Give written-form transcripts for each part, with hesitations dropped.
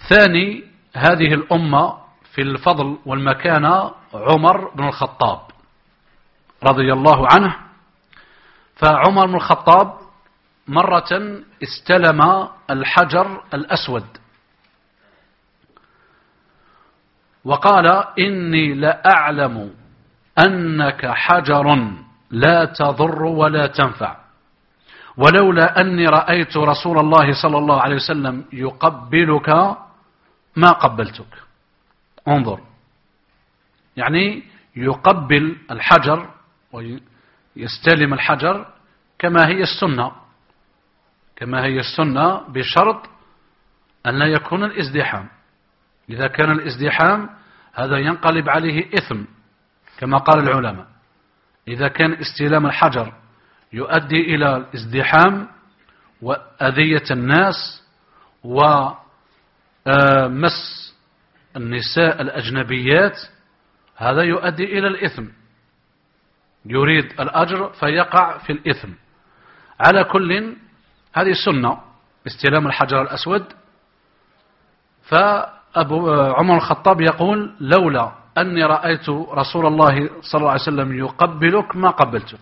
ثاني هذه الأمة في الفضل والمكانة عمر بن الخطاب رضي الله عنه. فعمر بن الخطاب مرة استلم الحجر الأسود وقال: إني لأعلم أنك حجر لا تضر ولا تنفع، ولولا أني رأيت رسول الله صلى الله عليه وسلم يقبلك ما قبلتك. انظر، يعني يقبل الحجر ويستلم الحجر كما هي السنة، كما هي السنة، بشرط أن لا يكون الازدحام. إذا كان الازدحام هذا ينقلب عليه إثم كما قال العلماء. إذا كان استلام الحجر يؤدي إلى الازدحام وأذية الناس ومس النساء الأجنبيات، هذا يؤدي إلى الإثم، يريد الأجر فيقع في الإثم. على كل، هذه السنة استلام الحجر الأسود. فأبو عمر الخطاب يقول: لولا أني رأيت رسول الله صلى الله عليه وسلم يقبلك ما قبلتك.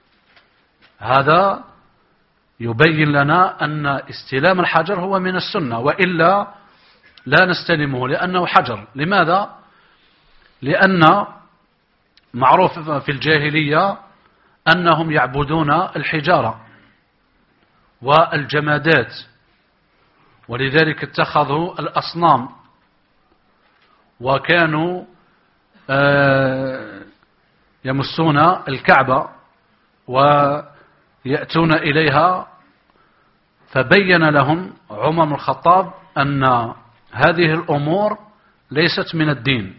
هذا يبين لنا أن استلام الحجر هو من السنة، وإلا لا نستلمه لأنه حجر. لماذا؟ لأن معروف في الجاهلية أنهم يعبدون الحجارة والجمادات، ولذلك اتخذوا الأصنام، وكانوا يمسون الكعبة ويأتون إليها. فبين لهم عمر بن الخطاب أن هذه الأمور ليست من الدين،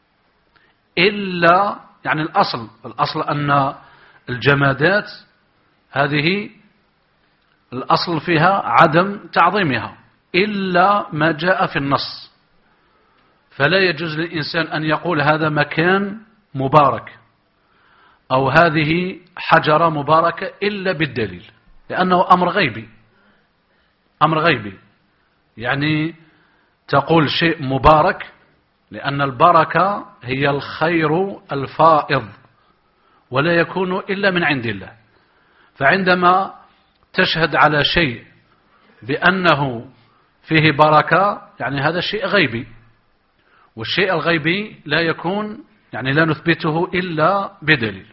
إلا يعني الأصل أن الجمادات هذه الأصل فيها عدم تعظيمها إلا ما جاء في النص. فلا يجوز للإنسان أن يقول هذا مكان مبارك أو هذه حجرة مباركة إلا بالدليل، لأنه أمر غيبي. أمر غيبي يعني تقول شيء مبارك، لأن البركة هي الخير الفائض ولا يكون إلا من عند الله. فعندما تشهد على شيء بأنه فيه بركة، يعني هذا شيء غيبي، والشيء الغيبي لا يكون، يعني لا نثبته إلا بدليل.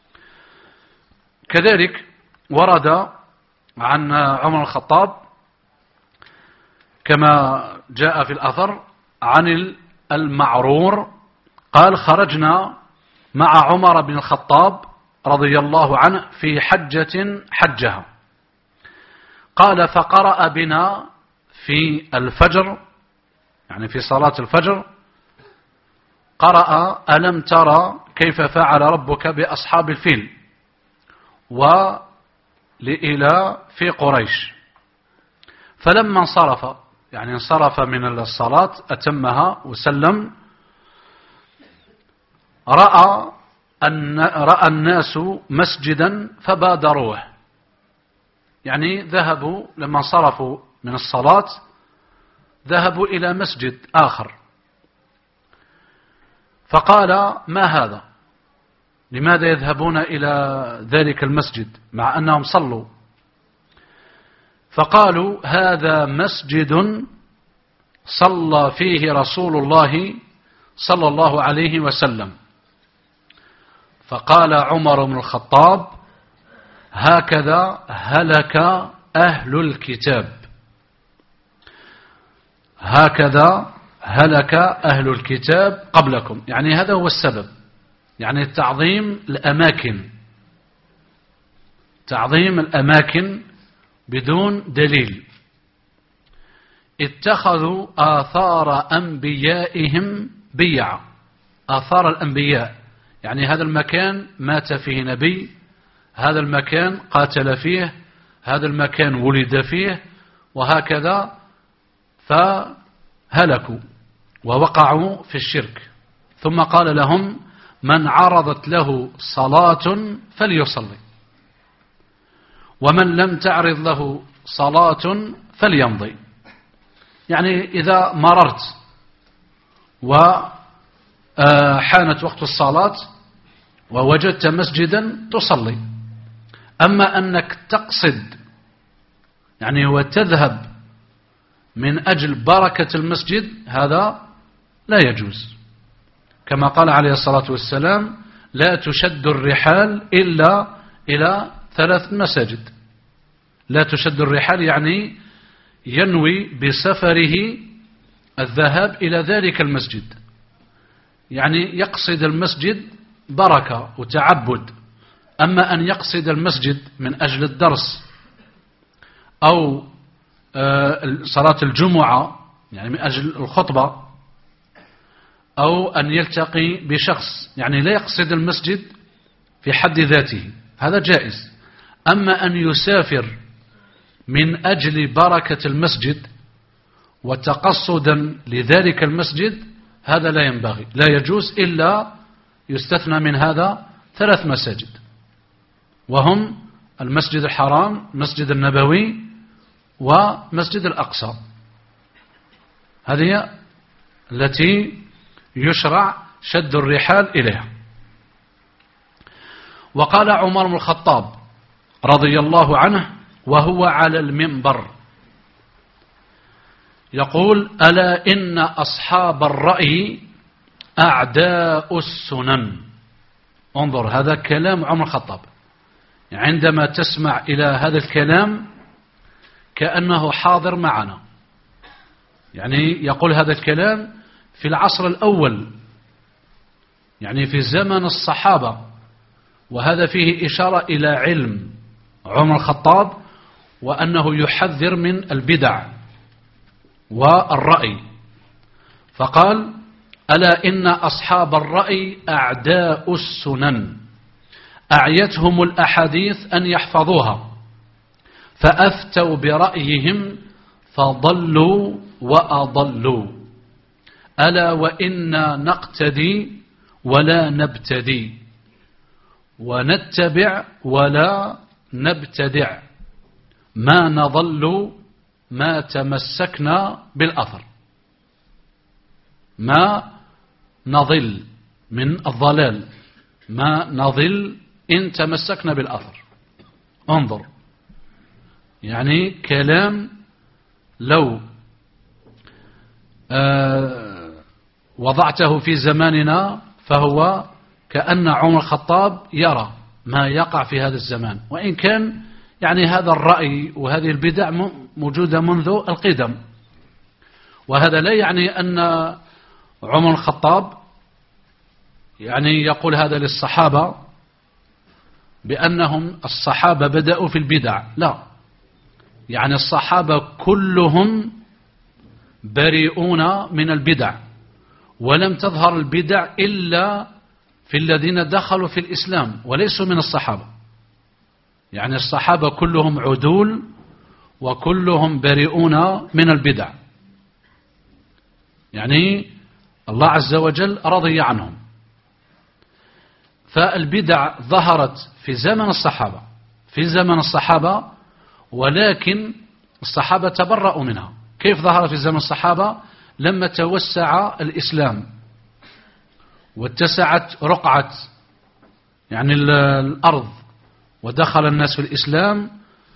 كذلك ورد عن عمر الخطاب كما جاء في الأثر عن المعرور قال: خرجنا مع عمر بن الخطاب رضي الله عنه في حجة حجها، قال: فقرأ بنا في الفجر، يعني في صلاة الفجر، قرأ: ألم ترى كيف فعل ربك بأصحاب الفيل ولإله في قريش. فلما انصرف، يعني انصرف من الصلاة أتمها وسلم، رأى الناس مسجدا فبادروه، يعني ذهبوا لما انصرفوا من الصلاة ذهبوا إلى مسجد آخر. فقال: ما هذا؟ لماذا يذهبون إلى ذلك المسجد مع أنهم صلوا؟ فقالوا: هذا مسجد صلى فيه رسول الله صلى الله عليه وسلم. فقال عمر بن الخطاب: هكذا هلك أهل الكتاب، هكذا هلك أهل الكتاب قبلكم. يعني هذا هو السبب، يعني تعظيم الأماكن، تعظيم الأماكن بدون دليل. اتخذوا آثار أنبيائهم بيعا، آثار الأنبياء، يعني هذا المكان مات فيه نبي، هذا المكان قاتل فيه، هذا المكان ولد فيه، وهكذا، فهلكوا ووقعوا في الشرك. ثم قال لهم: من عرضت له صلاة فليصلي، ومن لم تعرض له صلاة فليمضي. يعني إذا مررت وحانت وقت الصلاة ووجدت مسجدا تصلي. أما أنك تقصد يعني وتذهب من أجل بركة المسجد هذا لا يجوز، كما قال عليه الصلاة والسلام: لا تشد الرحال إلا إلى 3 مساجد. لا تشد الرحال يعني ينوي بسفره الذهاب إلى ذلك المسجد، يعني يقصد المسجد بركة وتعبد. أما أن يقصد المسجد من أجل الدرس أو صلاة الجمعة يعني من أجل الخطبة، أو أن يلتقي بشخص يعني لا يقصد المسجد في حد ذاته، هذا جائز. أما أن يسافر من أجل بركة المسجد وتقصدا لذلك المسجد هذا لا ينبغي، لا يجوز، إلا يستثنى من هذا 3 مساجد، وهم المسجد الحرام، المسجد النبوي، ومسجد الأقصى. هذه التي يشرع شد الرحال إليها. وقال عمر بن الخطاب رضي الله عنه وهو على المنبر يقول: ألا إن أصحاب الرأي أعداء السنن. انظر، هذا كلام عمر الخطاب. عندما تسمع إلى هذا الكلام كأنه حاضر معنا، يعني يقول هذا الكلام في العصر الأول، يعني في زمن الصحابة، وهذا فيه إشارة إلى علم عمر الخطاب وأنه يحذر من البدع والرأي. فقال: ألا إن أصحاب الرأي أعداء السنن، أعيتهم الأحاديث أن يحفظوها، فأفتوا برأيهم فضلوا وأضلوا. ألا وإنا نقتدي ولا نبتدي، ونتبع ولا نبتدع، ما نضل ما تمسكنا بالأثر. ما نضل من الضلال، ما نضل إن تمسكنا بالأثر. انظر، يعني كلام لو وضعته في زماننا فهو كأن عمر الخطاب يرى ما يقع في هذا الزمان، وإن كان يعني هذا الرأي وهذه البدع موجودة منذ القدم. وهذا لا يعني أن عمر الخطاب يعني يقول هذا للصحابة بأنهم الصحابة بدأوا في البدع، لا، يعني الصحابة كلهم بريئون من البدع، ولم تظهر البدع إلا في الذين دخلوا في الإسلام وليسوا من الصحابة. يعني الصحابة كلهم عدول وكلهم بريئون من البدع، يعني الله عز وجل رضي عنهم. فالبدع ظهرت في زمن الصحابة، ولكن الصحابة تبرأوا منها. كيف ظهرت في زمن الصحابة؟ لما توسع الإسلام واتسعت رقعة يعني الأرض ودخل الناس في الإسلام،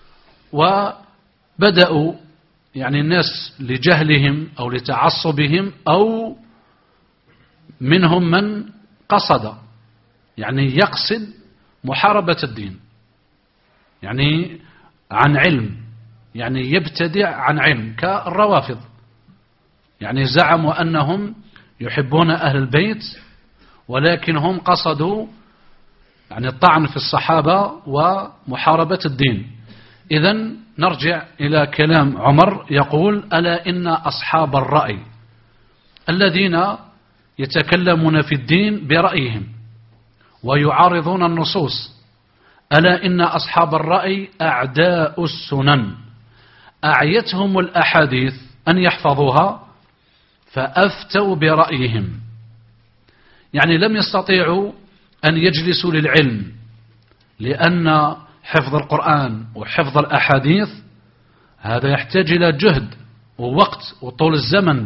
وبدأوا يعني الناس لجهلهم أو لتعصبهم أو منهم من قصد يعني يقصد محاربة الدين، يعني عن علم، يعني يبتدع عن علم، كالروافض، يعني زعموا أنهم يحبون أهل البيت ولكن هم قصدوا يعني الطعن في الصحابة ومحاربة الدين. إذن نرجع إلى كلام عمر يقول: ألا إن أصحاب الرأي الذين يتكلمون في الدين برأيهم ويعارضون النصوص، ألا إن أصحاب الرأي أعداء السنن، أعيتهم الأحاديث أن يحفظوها فأفتوا برأيهم. يعني لم يستطيعوا أن يجلسوا للعلم، لأن حفظ القرآن وحفظ الأحاديث هذا يحتاج إلى جهد ووقت وطول الزمن،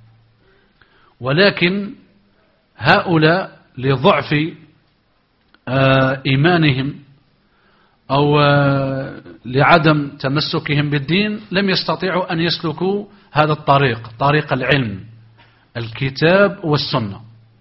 ولكن هؤلاء لضعف إيمانهم أو لعدم تمسكهم بالدين لم يستطيعوا أن يسلكوا هذا الطريق، طريق العلم الكتاب والسنة،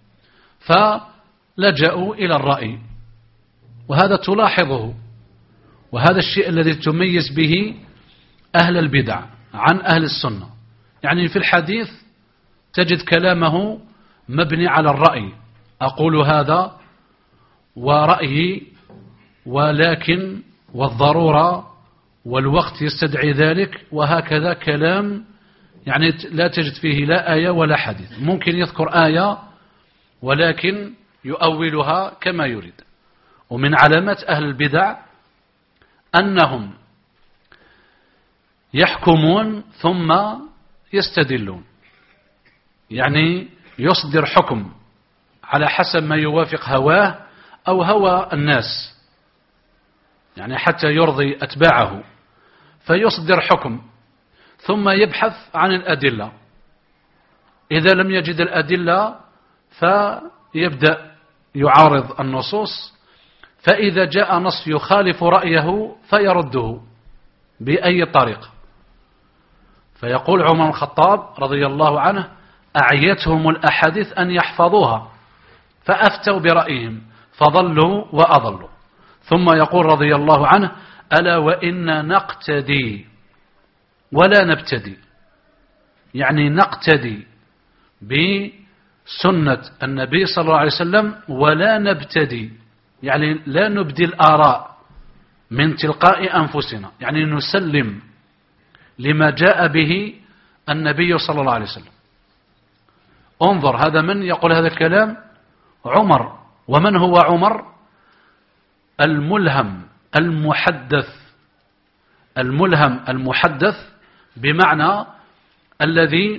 فلجأوا إلى الرأي. وهذا تلاحظه، وهذا الشيء الذي تميز به أهل البدع عن أهل السنة. يعني في الحديث تجد كلامه مبني على الرأي، أقول هذا ورأيي ولكن والضرورة والوقت يستدعي ذلك، وهكذا كلام يعني لا تجد فيه لا آية ولا حديث. ممكن يذكر آية ولكن يؤولها كما يريد. ومن علامات أهل البدع أنهم يحكمون ثم يستدلون، يعني يصدر حكم على حسب ما يوافق هواه أو هوى الناس، يعني حتى يرضي أتباعه، فيصدر حكم ثم يبحث عن الأدلة. إذا لم يجد الأدلة فيبدأ يعارض النصوص، فإذا جاء نص يخالف رأيه فيرده بأي طريقة. فيقول عمر الخطاب رضي الله عنه: أعيتهم الأحاديث أن يحفظوها فأفتوا برأيهم فضلوا وأضلوا. ثم يقول رضي الله عنه: ألا وإن نقتدي ولا نبتدي، يعني نقتدي بسنة النبي صلى الله عليه وسلم ولا نبتدي، يعني لا نبدي الآراء من تلقاء أنفسنا، يعني نسلم لما جاء به النبي صلى الله عليه وسلم. انظر، هذا من يقول هذا الكلام؟ عمر. ومن هو عمر؟ الملهم المحدث بمعنى الذي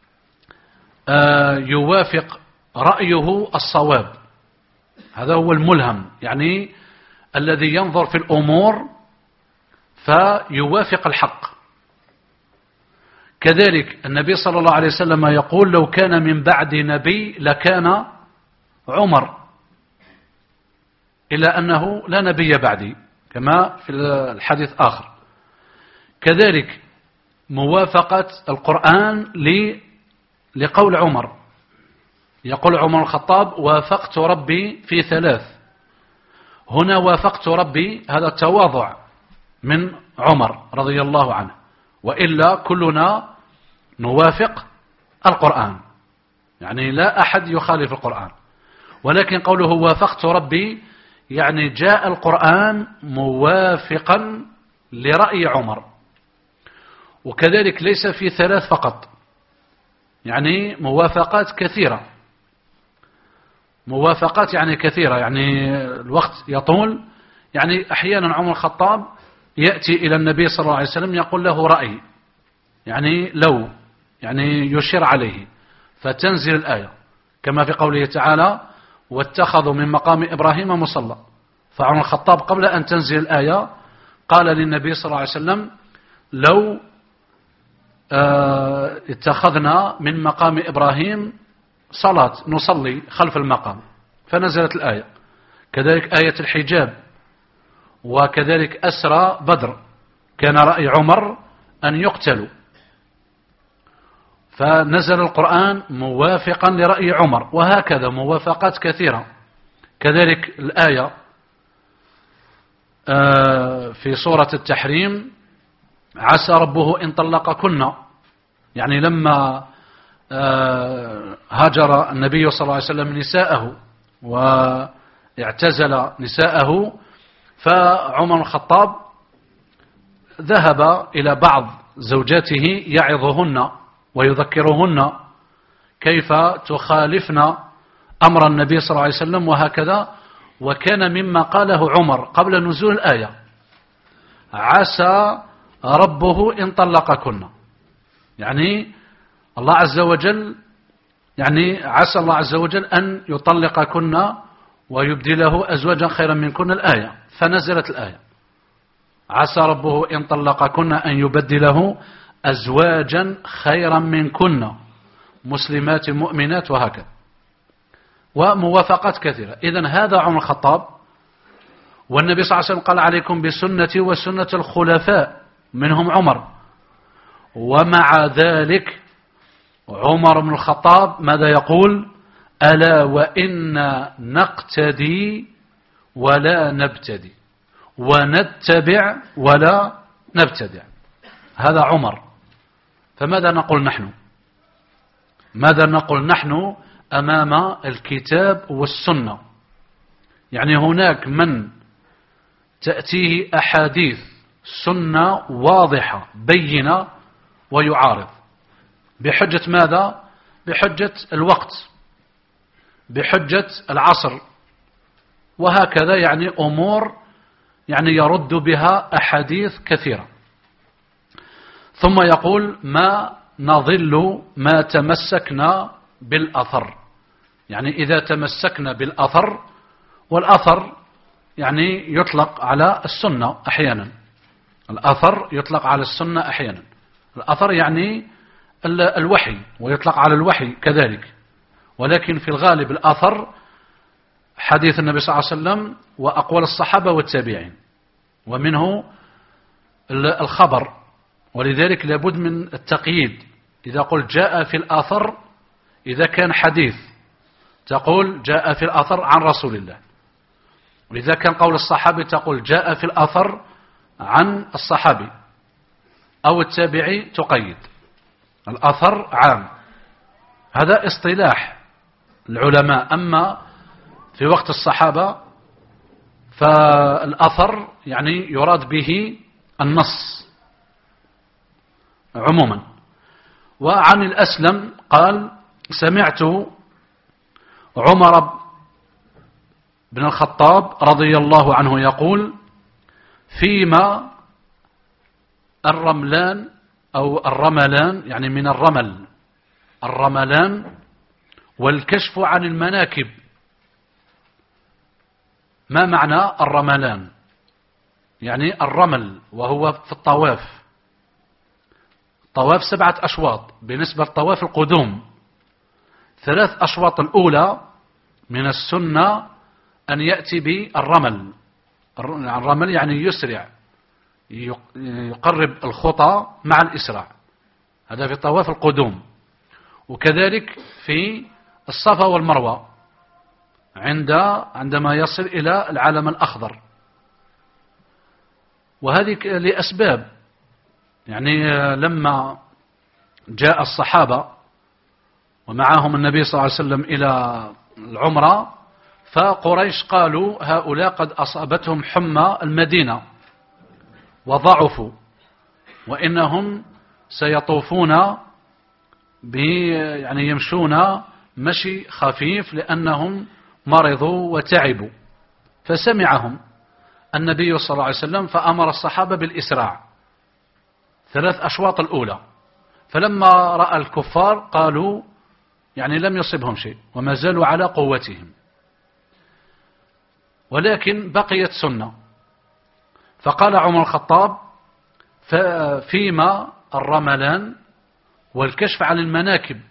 يوافق رأيه الصواب، هذا هو الملهم، يعني الذي ينظر في الأمور فيوافق الحق. كذلك النبي صلى الله عليه وسلم يقول: لو كان من بعد نبي لكان عمر، إلا أنه لا نبي بعدي كما في الحديث آخر. كذلك موافقة القرآن لقول عمر، يقول عمر الخطاب: وافقت ربي في 3. هنا وافقت ربي، هذا التواضع من عمر رضي الله عنه، وإلا كلنا نوافق القرآن، يعني لا أحد يخالف القرآن. ولكن قوله وافقت ربي يعني جاء القرآن موافقا لرأي عمر. وكذلك ليس في 3 فقط، يعني موافقات كثيرة، يعني الوقت يطول. يعني أحيانا عمر الخطاب يأتي إلى النبي صلى الله عليه وسلم يقول له رأي، يعني لو، يعني يشير عليه، فتنزل الآية كما في قوله تعالى: واتخذوا من مقام إبراهيم مصلى. فعمر الخطاب قبل أن تنزل الآية قال للنبي صلى الله عليه وسلم: لو اتخذنا من مقام إبراهيم صلاة نصلي خلف المقام، فنزلت الآية. كذلك آية الحجاب، وكذلك أسرى بدر كان رأي عمر أن يقتلوا، فنزل القرآن موافقا لرأي عمر، وهكذا موافقات كثيرة. كذلك الآية في سورة التحريم: عسى ربه إن طلقكن، يعني لما هاجر النبي صلى الله عليه وسلم نساءه واعتزل نساءه، فعمر الخطاب ذهب إلى بعض زوجاته يعظهن ويذكرهن كيف تخالفن أمر النبي صلى الله عليه وسلم وهكذا. وكان مما قاله عمر قبل نزول الآية: عسى ربه إن طلقكن، يعني الله عز وجل، يعني عسى الله عز وجل أن يطلقكن ويبدله أزواجا خيرا منكن الآية. فنزلت الآية: عسى ربه إن طلقكن أن يبدله أزواجا خيرا منكن مسلمات مؤمنات وهكذا، وموافقات كثيرة. إذن هذا عمر الخطاب، والنبي صلى الله عليه وسلم قال عليكم بسنتي وسنة الخلفاء منهم عمر. ومع ذلك عمر بن الخطاب ماذا يقول؟ ألا وإن نقتدي ولا نبتدي ونتبع ولا نبتدع. هذا عمر. فماذا نقول نحن؟ ماذا نقول نحن أمام الكتاب والسنة؟ يعني هناك من تأتيه أحاديث سنة واضحة بينة ويعارض بحجة ماذا؟ بحجة الوقت، بحجة العصر، وهكذا يعني أمور يعني يرد بها أحاديث كثيرة. ثم يقول ما نضل ما تمسكنا بالأثر. يعني إذا تمسكنا بالأثر، والأثر يعني يطلق على السنة أحيانا، الأثر يطلق على السنة أحيانا. الأثر يعني الوحي، ويطلق على الوحي كذلك، ولكن في الغالب الأثر حديث النبي صلى الله عليه وسلم وأقوال الصحابة والتابعين، ومنه الخبر. ولذلك لابد من التقييد. إذا قلت جاء في الأثر، إذا كان حديث تقول جاء في الأثر عن رسول الله، وإذا كان قول الصحابي تقول جاء في الأثر عن الصحابي أو التابعي تقيد. الأثر عام، هذا اصطلاح العلماء. أما في وقت الصحابة فالأثر يعني يراد به النص عموما. وعن الأسلم قال سمعت عمر بن الخطاب رضي الله عنه يقول فيما الرملان أو الرملان، يعني من الرمل، الرملان والكشف عن المناكب. ما معنى الرملان؟ يعني الرمل وهو في الطواف. طواف 7 أشواط بالنسبة لطواف القدوم. 3 أشواط الأولى من السنة أن يأتي بالرمل. الرمل يعني يسرع، يقرب الخطى مع الإسراع، هذا في طواف القدوم. وكذلك في الصفا والمروة عندما يصل إلى العلم الأخضر. وهذه لأسباب، يعني لما جاء الصحابة ومعهم النبي صلى الله عليه وسلم إلى العمرة، فقريش قالوا هؤلاء قد أصابتهم حمى المدينة وضعفوا، وإنهم سيطوفون يعني يمشون مشي خفيف لأنهم مرضوا وتعبوا. فسمعهم النبي صلى الله عليه وسلم فأمر الصحابة بالإسراع 3 أشواط الأولى. فلما رأى الكفار قالوا يعني لم يصبهم شيء وما زالوا على قوتهم، ولكن بقيت سنة. فقال عمر الخطاب فيما الرملان والكشف عن المناكب،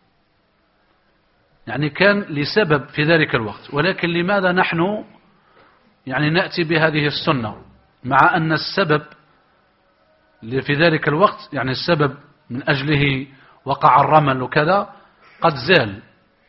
يعني كان لسبب في ذلك الوقت. ولكن لماذا نحن يعني نأتي بهذه السنة مع أن السبب في ذلك الوقت، يعني السبب من أجله وقع الرمل وكذا، قد زال،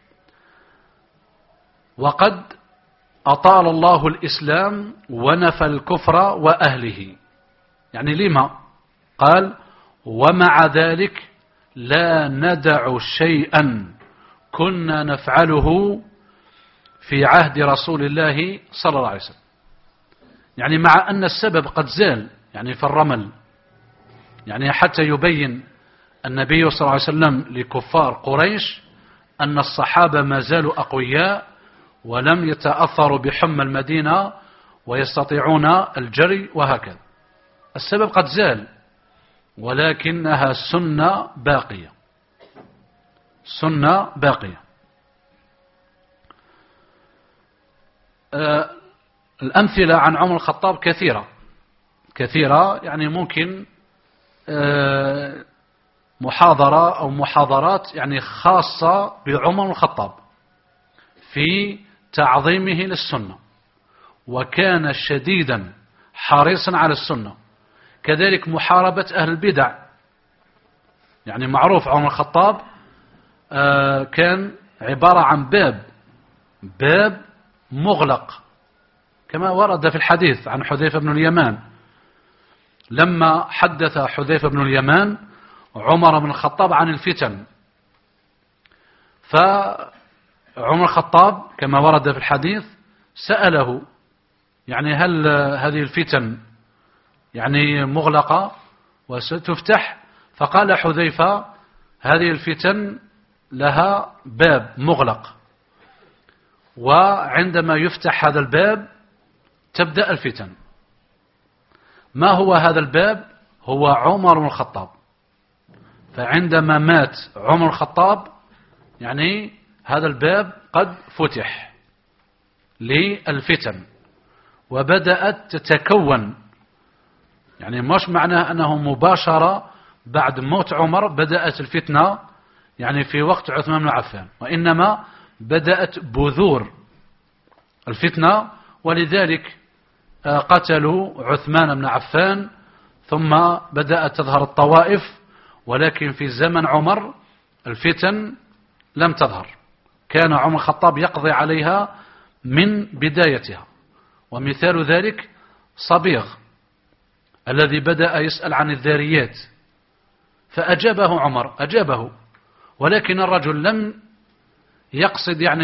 وقد أطال الله الإسلام ونفى الكفر وأهله. يعني لما؟ قال ومع ذلك لا ندع شيئا كنا نفعله في عهد رسول الله صلى الله عليه وسلم. يعني مع أن السبب قد زال، يعني في الرمل، يعني حتى يبين النبي صلى الله عليه وسلم لكفار قريش أن الصحابة ما زالوا أقوياء ولم يتأثروا بحمى المدينة ويستطيعون الجري وهكذا. السبب قد زال، ولكنها سنة باقية، سنة باقية. الأمثلة عن عمر الخطاب كثيرة كثيرة، يعني ممكن محاضرة أو محاضرات يعني خاصة بعمر بن الخطاب في تعظيمه للسنة، وكان شديدا حريصا على السنة. كذلك محاربة أهل البدع، يعني معروف عمر بن الخطاب كان عبارة عن باب مغلق، كما ورد في الحديث عن حذيفة بن اليمان لما حدث حذيفة بن اليمان عمر بن الخطاب عن الفتن، فعمر الخطاب كما ورد في الحديث سأله يعني هل هذه الفتن يعني مغلقة وستفتح؟ فقال حذيفة هذه الفتن لها باب مغلق، وعندما يفتح هذا الباب تبدأ الفتن. ما هو هذا الباب؟ هو عمر بن الخطاب. فعندما مات عمر بن الخطاب يعني هذا الباب قد فتح للفتن وبدأت تتكون، يعني مش معناه أنه مباشرة بعد موت عمر بدأت الفتنة يعني في وقت عثمان بن عفان، وإنما بدأت بذور الفتنة، ولذلك قتلوا عثمان بن عفان ثم بدأت تظهر الطوائف، ولكن في زمن عمر الفتن لم تظهر، كان عمر الخطاب يقضي عليها من بدايتها. ومثال ذلك صبيغ الذي بدأ يسأل عن الذاريات، فأجابه عمر، أجابه، ولكن الرجل لم يقصد يعني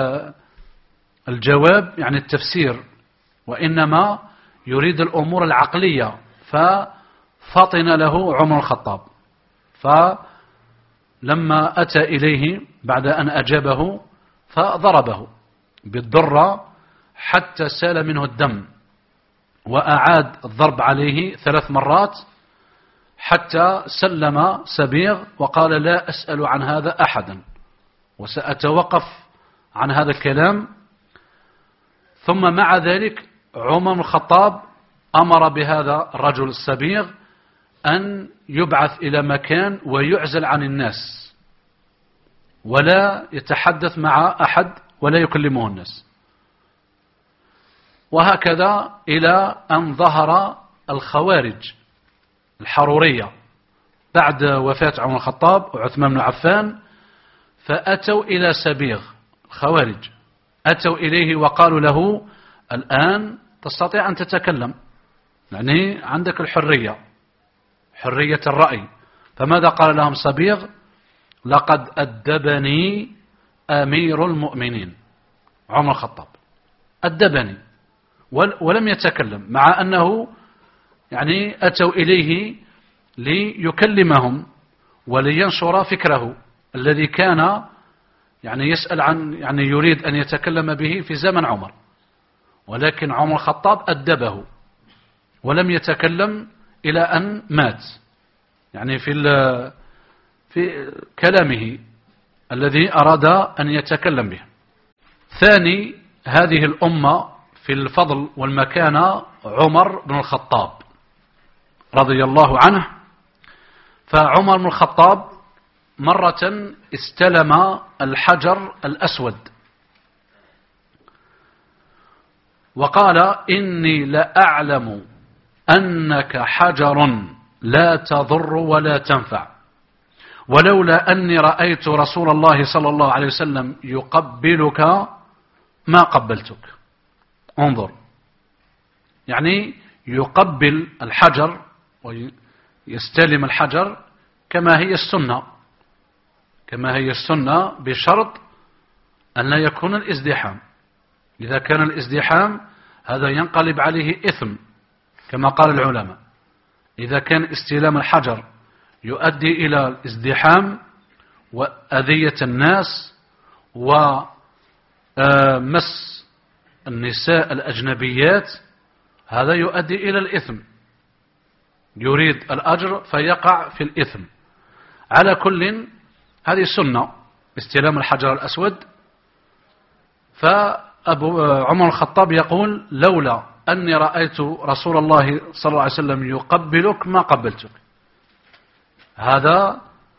الجواب يعني التفسير، وإنما يريد الأمور العقلية، ففطن له عمر الخطاب. فلما أتى إليه بعد أن أجابه فضربه بالدرة حتى سال منه الدم، وأعاد الضرب عليه 3 مرات حتى سلم سبيغ وقال لا أسأل عن هذا أحدا وسأتوقف عن هذا الكلام. ثم مع ذلك عمر بن الخطاب أمر بهذا الرجل السبيغ أن يبعث إلى مكان ويعزل عن الناس ولا يتحدث مع أحد ولا يكلمه الناس. وهكذا إلى أن ظهر الخوارج الحرورية بعد وفاة عمر بن الخطاب وعثمان بن عفان، فأتوا إلى سبيغ الخوارج، أتوا إليه وقالوا له الآن تستطيع أن تتكلم، يعني عندك الحرية، حرية الرأي. فماذا قال لهم سبيغ؟ لقد أدبني أمير المؤمنين عمر الخطاب، أدبني، ولم يتكلم، مع أنه يعني أتوا إليه ليكلمهم ولينشر فكره الذي كان يعني يسأل عن، يعني يريد أن يتكلم به في زمن عمر، ولكن عمر الخطاب أدبه ولم يتكلم إلى أن مات، يعني في كلامه الذي أراد أن يتكلم به. ثاني هذه الأمة في الفضل والمكانة عمر بن الخطاب رضي الله عنه. فعمر بن الخطاب مرة استلم الحجر الأسود وقال إني لأعلم أنك حجر لا تضر ولا تنفع، ولولا أني رأيت رسول الله صلى الله عليه وسلم يقبلك ما قبلتك. انظر، يعني يقبل الحجر ويستلم الحجر كما هي السنة، كما هي السنة، بشرط أن لا يكون الازدحام. إذا كان الازدحام هذا ينقلب عليه إثم كما قال العلماء. إذا كان استلام الحجر يؤدي إلى الازدحام وأذية الناس ومس النساء الأجنبيات، هذا يؤدي إلى الإثم، يريد الأجر فيقع في الإثم. على كل هذه السنة استلام الحجر الأسود. عمر الخطاب يقول لولا أني رأيت رسول الله صلى الله عليه وسلم يقبلك ما قبلتك. هذا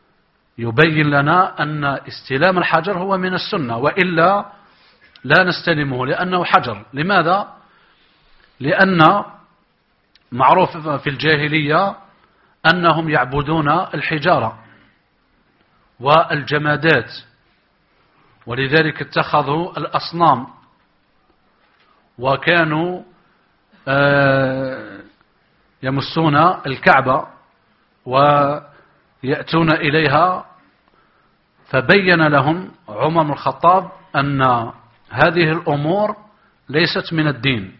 يبين لنا أن استلام الحجر هو من السنة، وإلا لا نستلمه لأنه حجر. لماذا؟ لأن معروف في الجاهلية أنهم يعبدون الحجارة والجمادات، ولذلك اتخذوا الأصنام، وكانوا يمسون الكعبة ويأتون إليها. فبين لهم عمر بن الخطاب أن هذه الأمور ليست من الدين،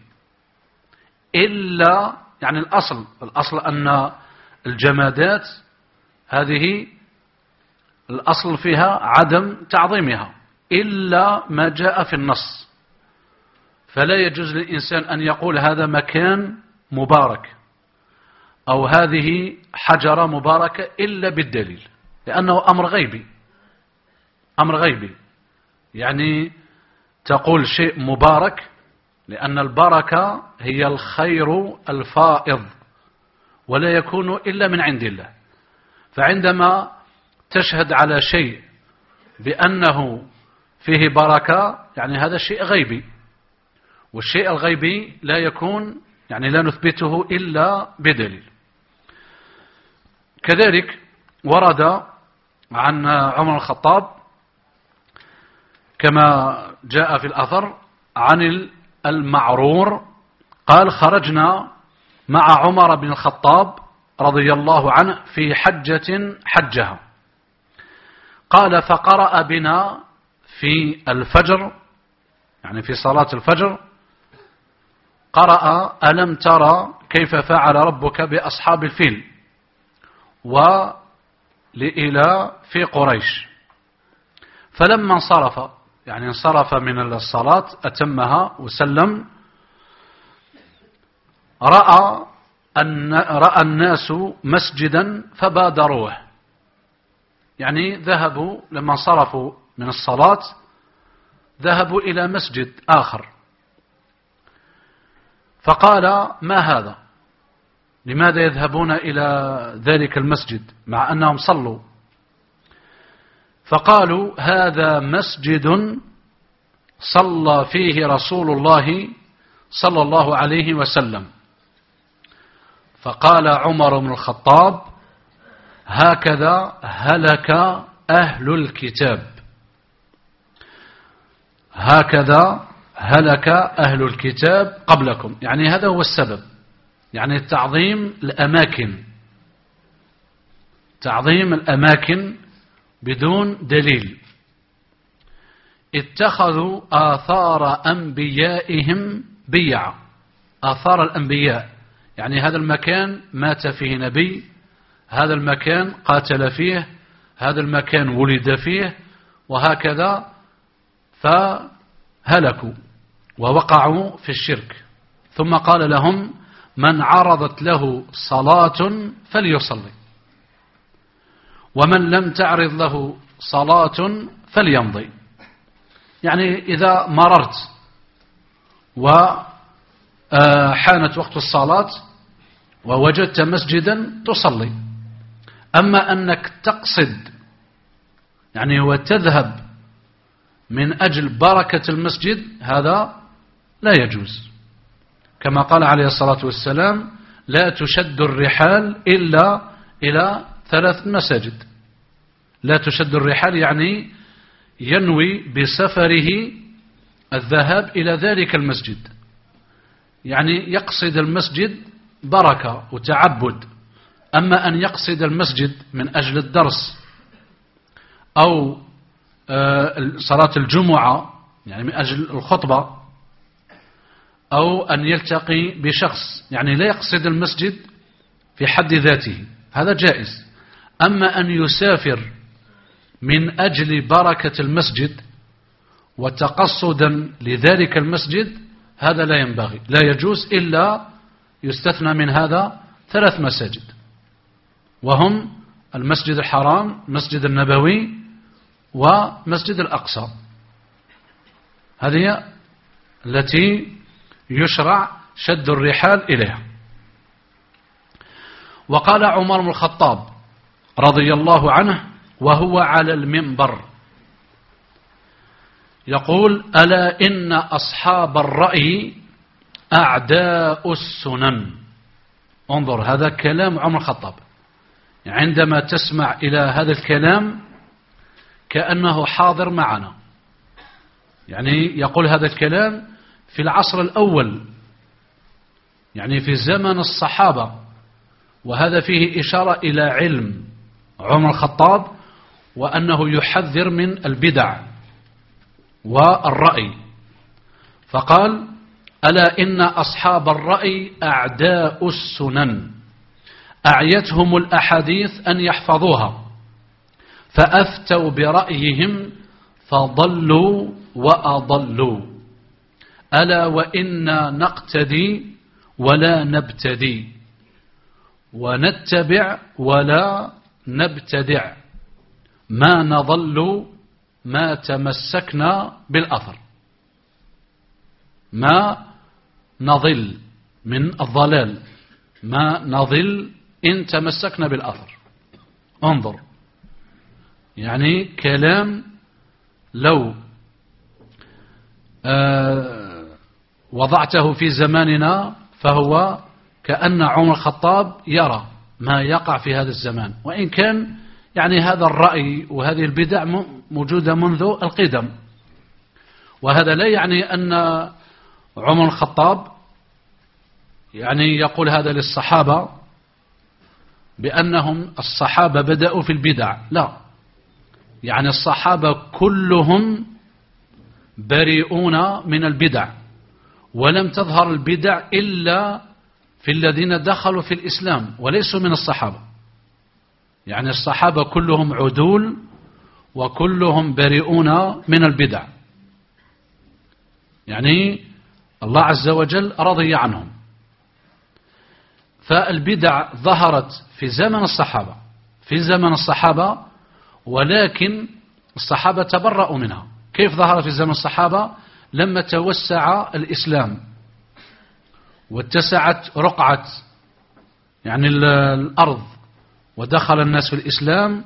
إلا يعني الأصل أن الجمادات هذه الأصل فيها عدم تعظيمها إلا ما جاء في النص. فلا يجوز للإنسان أن يقول هذا مكان مبارك أو هذه حجرة مباركة إلا بالدليل، لأنه أمر غيبي. أمر غيبي يعني تقول شيء مبارك، لأن البركة هي الخير الفائض ولا يكون إلا من عند الله. فعندما تشهد على شيء بأنه فيه بركة يعني هذا شيء غيبي، والشيء الغيبي لا يكون يعني لا نثبته إلا بدليل. كذلك ورد عن عمر الخطاب كما جاء في الأثر عن المعرور قال: خرجنا مع عمر بن الخطاب رضي الله عنه في حجة حجها. قال: فقرأ بنا في الفجر يعني في صلاة الفجر قرأ: ألم ترى كيف فعل ربك بأصحاب الفيل ولإله في قريش. فلما انصرف يعني انصرف من الصلاة أتمها وسلم، رأى الناس مسجدا فبادروه، يعني ذهبوا لما انصرفوا من الصلاة ذهبوا إلى مسجد آخر. فقال: ما هذا؟ لماذا يذهبون إلى ذلك المسجد مع أنهم صلوا؟ فقالوا: هذا مسجد صلى فيه رسول الله صلى الله عليه وسلم. فقال عمر بن الخطاب: هكذا هلك أهل الكتاب، هكذا هلك أهل الكتاب قبلكم. يعني هذا هو السبب، يعني تعظيم الأماكن، تعظيم الأماكن بدون دليل. اتخذوا آثار أنبيائهم بيعا. آثار الأنبياء يعني هذا المكان مات فيه نبي، هذا المكان قاتل فيه، هذا المكان ولد فيه، وهكذا. فهلكوا ووقعوا في الشرك. ثم قال لهم: من عرضت له صلاة فليصلي، ومن لم تعرض له صلاة فليمضي. يعني إذا مررت وحانت وقت الصلاة ووجدت مسجدا تصلي، أما أنك تقصد يعني وتذهب من أجل بركة المسجد هذا لا يجوز. كما قال عليه الصلاة والسلام: لا تشد الرحال إلا إلى 3 مساجد. لا تشد الرحال يعني ينوي بسفره الذهاب إلى ذلك المسجد، يعني يقصد المسجد بركة وتعبد. أما أن يقصد المسجد من أجل الدرس أو صلاة الجمعة يعني من أجل الخطبة، أو أن يلتقي بشخص يعني لا يقصد المسجد في حد ذاته، هذا جائز. أما أن يسافر من أجل بركة المسجد وتقصدا لذلك المسجد هذا لا ينبغي، لا يجوز، إلا يستثنى من هذا 3 مساجد، وهم المسجد الحرام، مسجد النبوي، ومسجد الأقصى. هذه التي يشرع شد الرحال إليها. وقال عمر بن الخطاب رضي الله عنه: وهو على المنبر يقول: ألا إن أصحاب الرأي أعداء السنن. انظر، هذا كلام عمر الخطاب. عندما تسمع إلى هذا الكلام كأنه حاضر معنا، يعني يقول هذا الكلام في العصر الأول، يعني في زمن الصحابة، وهذا فيه إشارة إلى علم عمر الخطاب وأنه يحذر من البدع والرأي. فقال: ألا إن أصحاب الرأي أعداء السنن، أعيتهم الأحاديث أن يحفظوها، فأفتوا برأيهم فضلوا وأضلوا. ألا وإنا نقتدي ولا نبتدي، ونتبع ولا نبتدع، ما نضل ما تمسكنا بالأثر. ما نضل من الضلال، ما نضل إن تمسكنا بالأثر. انظر، يعني كلام لو وضعته في زماننا فهو كأن عمر الخطاب يرى ما يقع في هذا الزمان، وإن كان يعني هذا الرأي وهذه البدع موجودة منذ القدم. وهذا لا يعني أن عمر الخطاب يعني يقول هذا للصحابة بأنهم الصحابة بدأوا في البدع، لا، يعني الصحابة كلهم بريئون من البدع، ولم تظهر البدع إلا في الذين دخلوا في الإسلام وليسوا من الصحابة. يعني الصحابة كلهم عدول وكلهم بريئون من البدع، يعني الله عز وجل رضي عنهم. فالبدع ظهرت في زمن الصحابة ولكن الصحابة تبرأوا منها. كيف ظهرت في زمن الصحابة؟ لما توسع الإسلام واتسعت رقعة يعني الأرض ودخل الناس في الإسلام،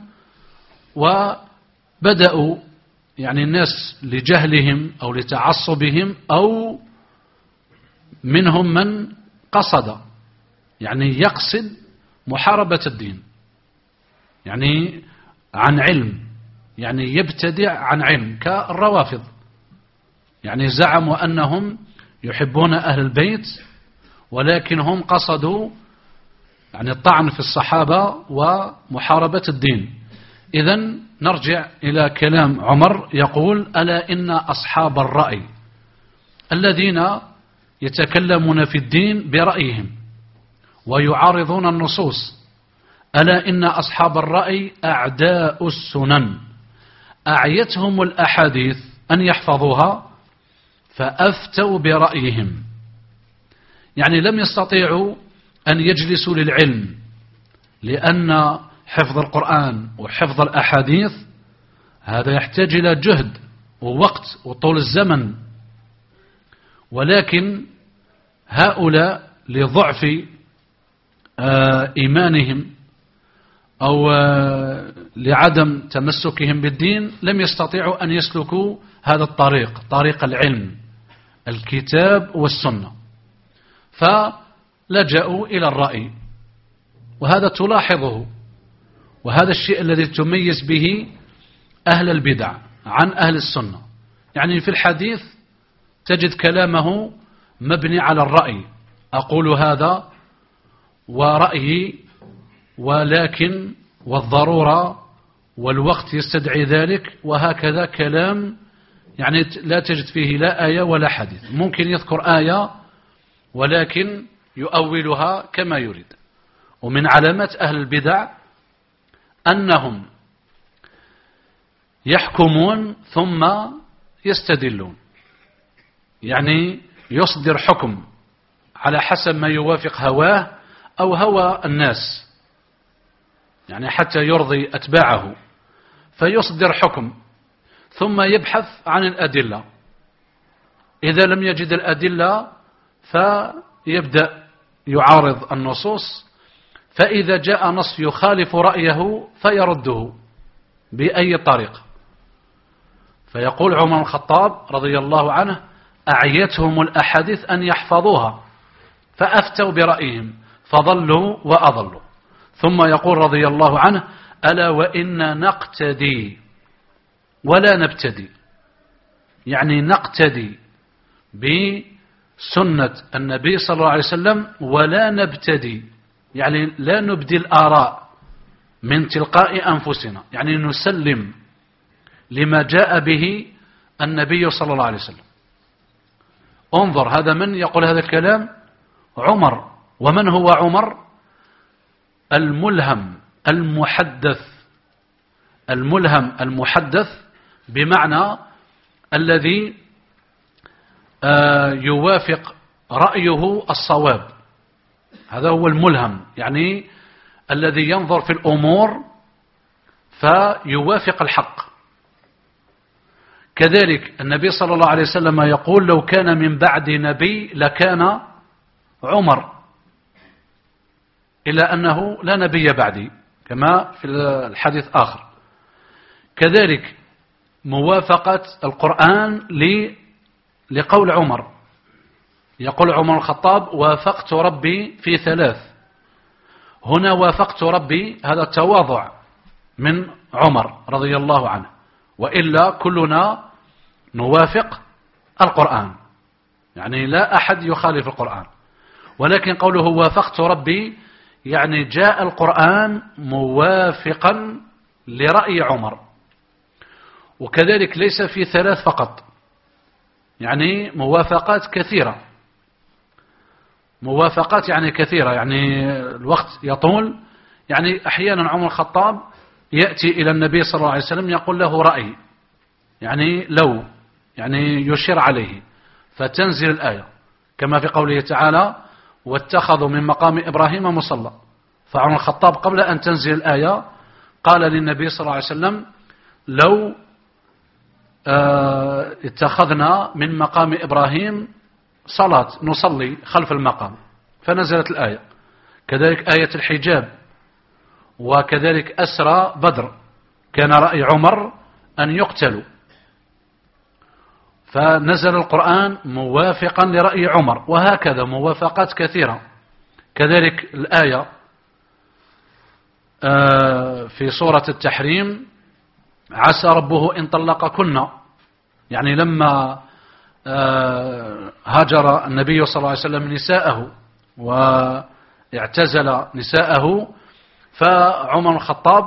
وبدأوا يعني الناس لجهلهم أو لتعصبهم أو منهم من قصد يعني يقصد محاربة الدين، يعني عن علم، يعني يبتدع عن علم، كالروافض، يعني زعموا أنهم يحبون أهل البيت ولكن هم قصدوا يعني الطعن في الصحابة ومحاربة الدين. إذن نرجع إلى كلام عمر، يقول: ألا إن أصحاب الرأي الذين يتكلمون في الدين برأيهم ويعارضون النصوص، ألا إن أصحاب الرأي أعداء السنن، أعيتهم الأحاديث أن يحفظوها فأفتوا برأيهم. يعني لم يستطيعوا أن يجلسوا للعلم، لأن حفظ القرآن وحفظ الأحاديث هذا يحتاج إلى جهد ووقت وطول الزمن، ولكن هؤلاء لضعف إيمانهم أو لعدم تمسكهم بالدين لم يستطيعوا أن يسلكوا هذا الطريق، طريق العلم، الكتاب والسنة، فلجأوا إلى الرأي. وهذا تلاحظه، وهذا الشيء الذي تميز به أهل البدع عن أهل السنة. يعني في الحديث تجد كلامه مبني على الرأي، أقول هذا ورأيي، ولكن والضرورة والوقت يستدعي ذلك، وهكذا كلام يعني لا تجد فيه لا آية ولا حديث. ممكن يذكر آية ولكن يؤولها كما يريد. ومن علامات أهل البدع أنهم يحكمون ثم يستدلون، يعني يصدر حكم على حسب ما يوافق هواه أو هوى الناس، يعني حتى يرضي أتباعه، فيصدر حكم ثم يبحث عن الأدلة. إذا لم يجد الأدلة فيبدأ يعارض النصوص، فإذا جاء نص يخالف رأيه فيرده. بأي طريقة. فيقول عمر بن الخطاب رضي الله عنه: أعيتهم الأحاديث أن يحفظوها فأفتوا برأيهم فضلوا وأضلوا. ثم يقول رضي الله عنه: ألا وإن نقتدي ولا نبتدي، يعني نقتدي بسنة النبي صلى الله عليه وسلم ولا نبتدي، يعني لا نبدي الآراء من تلقاء أنفسنا، يعني نسلم لما جاء به النبي صلى الله عليه وسلم. انظر، هذا من يقول هذا الكلام؟ عمر. ومن هو عمر؟ الملهم المحدث بمعنى الذي يوافق رأيه الصواب. هذا هو الملهم، يعني الذي ينظر في الأمور فيوافق الحق. كذلك النبي صلى الله عليه وسلم يقول: لو كان من بعد نبي لكان عمر، إلا أنه لا نبي بعدي كما في الحديث آخر. كذلك موافقة القرآن لقول عمر. يقول عمر الخطاب: وافقت ربي في 3. هنا وافقت ربي، هذا التواضع من عمر رضي الله عنه، وإلا كلنا نوافق القرآن، يعني لا أحد يخالف القرآن. ولكن قوله وافقت ربي يعني جاء القرآن موافقا لرأي عمر. وكذلك ليس في 3 فقط، يعني موافقات كثيرة، يعني الوقت يطول. يعني أحيانا عمر الخطاب يأتي إلى النبي صلى الله عليه وسلم يقول له رأي، يعني لو، يعني يشير عليه، فتنزل الآية كما في قوله تعالى: واتخذوا من مقام إبراهيم مصلى. فعمر الخطاب قبل أن تنزل الآية قال للنبي صلى الله عليه وسلم: لو اتخذنا من مقام إبراهيم صلاة نصلي خلف المقام، فنزلت الآية. كذلك آية الحجاب، وكذلك أسرى بدر كان رأي عمر أن يقتلوا، فنزل القرآن موافقا لرأي عمر، وهكذا موافقات كثيرة. كذلك الآية في سورة التحريم: عسى ربه إن طلقكن، يعني لما هاجر النبي صلى الله عليه وسلم نساءه واعتزل نساءه، فعمر الخطاب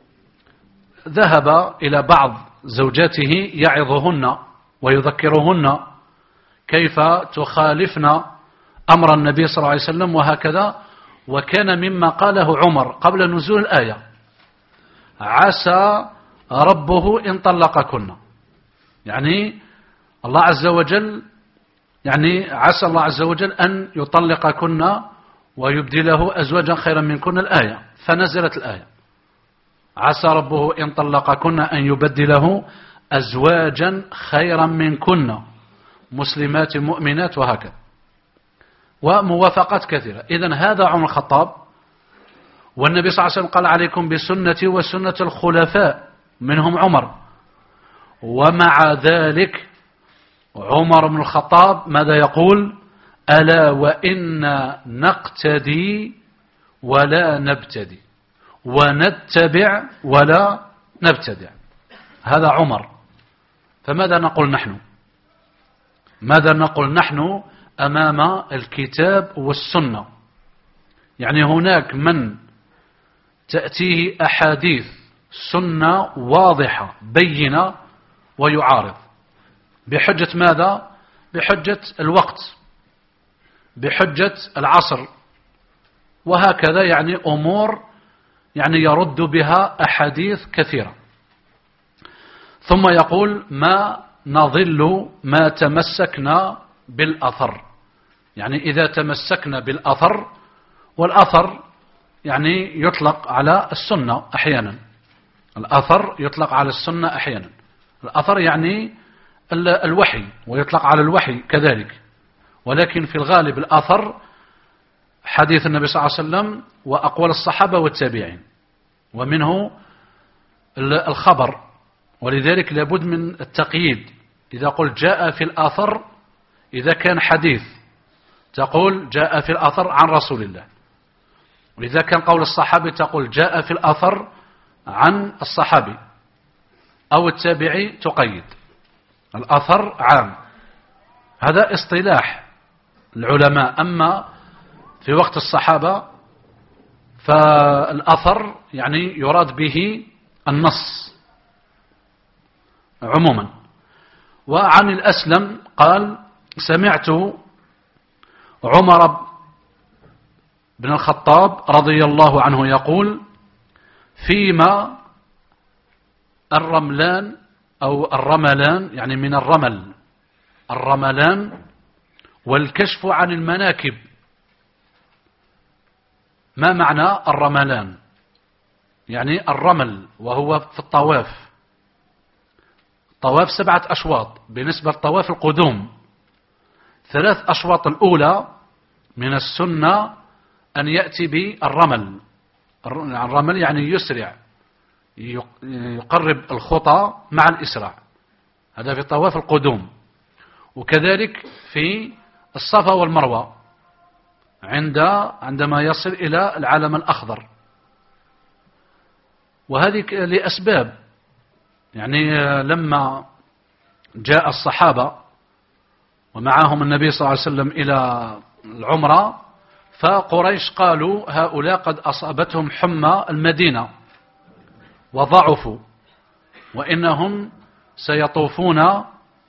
ذهب إلى بعض زوجاته يعظهن ويذكرهن كيف تخالفن أمر النبي صلى الله عليه وسلم وهكذا. وكان مما قاله عمر قبل نزول الآية: عسى ربه إن طلقكن، يعني الله عز وجل، يعني عسى الله عز وجل أن يطلقكن ويبدله أزواجا خيرا منكن الآية. فنزلت الآية: عسى ربه إن طلقكن أن يبدله أزواجا خيرا منكن مسلمات مؤمنات، وهكذا، وموافقات كثيرة. إذن هذا عمر الخطاب. والنبي صلى الله عليه وسلم قال: عليكم بسنتي وسنة الخلفاء منهم عمر. ومع ذلك عمر بن الخطاب ماذا يقول؟ ألا وإن نقتدي ولا نبتدي، ونتبع ولا نبتدع. هذا عمر. فماذا نقول نحن؟ ماذا نقول نحن أمام الكتاب والسنة؟ يعني هناك من تأتيه أحاديث سنة واضحة بينة ويعارض بحجة ماذا؟ بحجة الوقت، بحجة العصر، وهكذا، يعني أمور يعني يرد بها أحاديث كثيرة. ثم يقول: ما نضل ما تمسكنا بالأثر، يعني إذا تمسكنا بالأثر. والأثر يعني يطلق على السنة أحيانا، الأثر يطلق على السنة أحيانا. الأثر يعني الوحي، ويطلق على الوحي كذلك، ولكن في الغالب الأثر حديث النبي صلى الله عليه وسلم وأقوال الصحابة والتابعين، ومنه الخبر، ولذلك لابد من التقييد. إذا قلت جاء في الأثر، إذا كان حديث تقول جاء في الأثر عن رسول الله، وإذا كان قول الصحابي تقول جاء في الأثر عن الصحابي أو التابعي تقيد. الأثر عام، هذا اصطلاح العلماء. أما في وقت الصحابة فالأثر يعني يراد به النص عموما. وعن الأسلم قال سمعت عمر بن الخطاب رضي الله عنه يقول فيما الرملان أو الرملان، يعني من الرملان والكشف عن المناكب. ما معنى الرملان؟ يعني الرمل وهو في الطواف. طواف 7 أشواط بالنسبة لطواف القدوم. 3 أشواط الأولى من السنة أن يأتي بالرمل. الرمل يعني يسرع، يقرب الخطى مع الإسراع، هذا في طواف القدوم. وكذلك في الصفا والمروة عندما يصل إلى العلم الأخضر. وهذه لأسباب، يعني لما جاء الصحابة ومعهم النبي صلى الله عليه وسلم إلى العمرة، فقريش قالوا هؤلاء قد أصابتهم حمى المدينة وضعفوا، وإنهم سيطوفون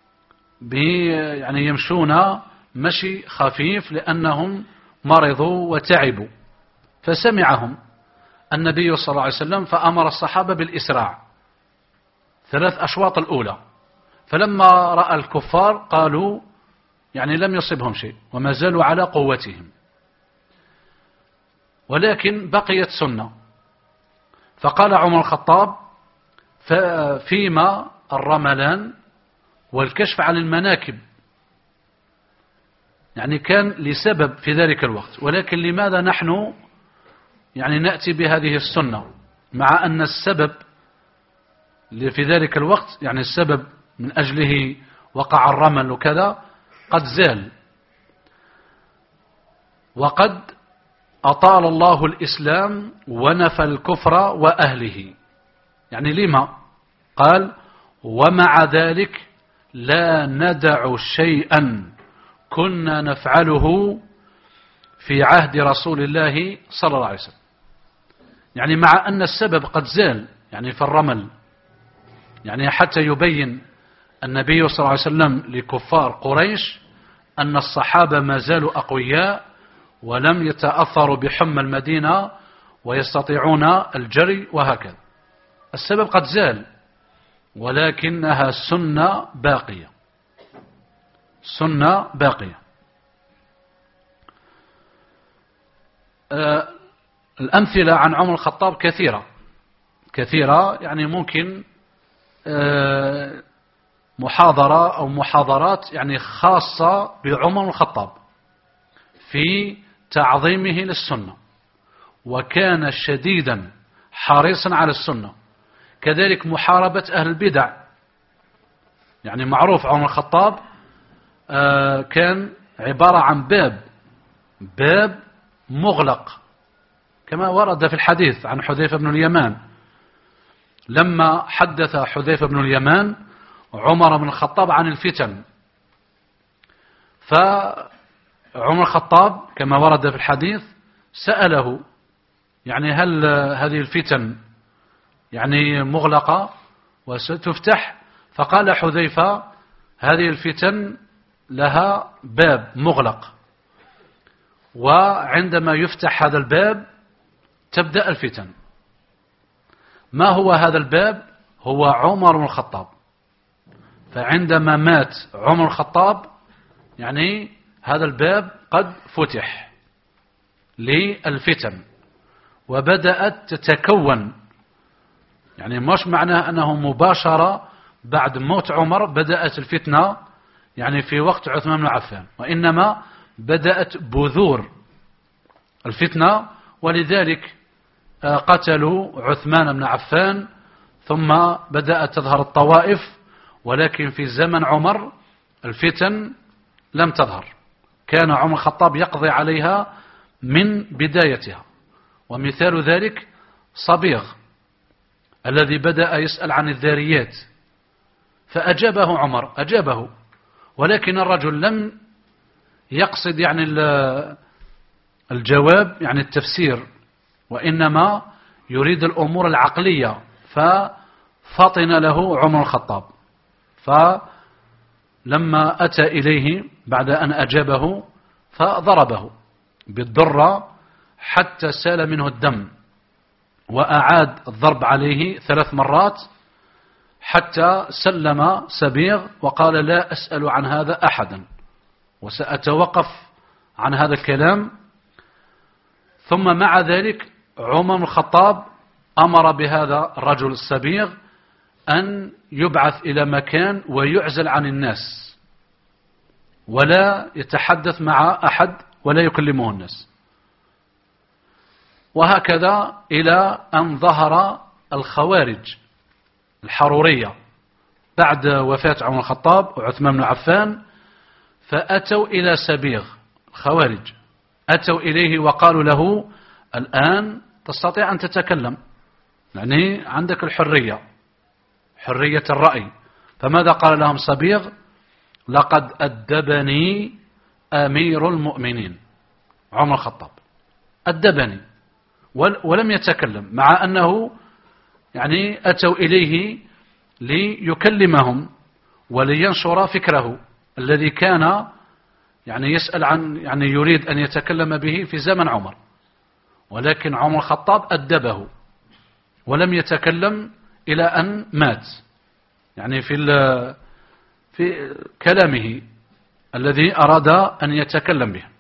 يعني يمشون مشي خفيف لأنهم مرضوا وتعبوا. فسمعهم النبي صلى الله عليه وسلم فأمر الصحابة بالإسراع 3 أشواط الأولى. فلما رأى الكفار قالوا يعني لم يصبهم شيء وما زالوا على قوتهم، ولكن بقيت سنة. فقال عمر الخطاب فيما الرملان والكشف عن المناكب، يعني كان لسبب في ذلك الوقت. ولكن لماذا نحن يعني نأتي بهذه السنة مع أن السبب في ذلك الوقت، يعني السبب من أجله وقع الرمل وكذا، قد زال وقد أطال الله الإسلام ونفى الكفر وأهله. يعني لما؟ قال ومع ذلك لا ندع شيئا كنا نفعله في عهد رسول الله صلى الله عليه وسلم. يعني مع أن السبب قد زال، يعني في الرمل، يعني حتى يبين النبي صلى الله عليه وسلم لكفار قريش أن الصحابة ما زالوا أقوياء ولم يتأثروا بحمى المدينة ويستطيعون الجري وهكذا. السبب قد زال، ولكنها سنة باقية، سنة باقية. الأمثلة عن عمر الخطاب كثيرة، يعني ممكن محاضرة أو محاضرات يعني خاصة بعمر الخطاب في تعظيمه للسنة، وكان شديدا حريصا على السنة. كذلك محاربة أهل البدع، يعني معروف عمر الخطاب كان عبارة عن باب مغلق، كما ورد في الحديث عن حذيفة بن اليمان لما حدث حذيفة بن اليمان عمر بن الخطاب عن الفتن. فعمر الخطاب كما ورد في الحديث سأله يعني هل هذه الفتن يعني مغلقة وستفتح؟ فقال حذيفة هذه الفتن لها باب مغلق، وعندما يفتح هذا الباب تبدأ الفتن. ما هو هذا الباب؟ هو عمر بن الخطاب. فعندما مات عمر الخطاب يعني هذا الباب قد فتح للفتن وبدأت تتكون. يعني مش معناه أنه مباشرة بعد موت عمر بدأت الفتنة يعني في وقت عثمان بن عفان، وإنما بدأت بذور الفتنة. ولذلك قتلوا عثمان بن عفان ثم بدأت تظهر الطوائف، ولكن في زمن عمر الفتن لم تظهر، كان عمر الخطاب يقضي عليها من بدايتها. ومثال ذلك صبيغ الذي بدأ يسأل عن الذاريات، فأجابه عمر، أجابه، ولكن الرجل لم يقصد يعني الجواب يعني التفسير، وإنما يريد الأمور العقلية، ففطن له عمر الخطاب. فلما أتى إليه بعد أن أجابه فضربه بالدرة حتى سال منه الدم، وأعاد الضرب عليه 3 مرات حتى سلم سبيغ وقال: لا أسأل عن هذا أحدا، وسأتوقف عن هذا الكلام. ثم مع ذلك عمر بن الخطاب أمر بهذا الرجل السبيغ أن يبعث إلى مكان ويعزل عن الناس، ولا يتحدث مع أحد ولا يكلمه الناس. وهكذا إلى أن ظهر الخوارج الحرورية بعد وفاة عمر الخطاب وعثمان بن عفان، فأتوا إلى سبيغ. الخوارج أتوا إليه وقالوا له: الآن تستطيع أن تتكلم، يعني عندك الحرية، حرية الرأي. فماذا قال لهم سبيغ؟ لقد أدبني أمير المؤمنين عمر الخطاب، أدبني، ولم يتكلم، مع أنه يعني أتوا إليه ليكلمهم ولينشر فكره الذي كان يعني يسأل عن، يعني يريد أن يتكلم به في زمن عمر، ولكن عمر الخطاب أدبه ولم يتكلم إلى أن مات، يعني في كلامه الذي أراد أن يتكلم به.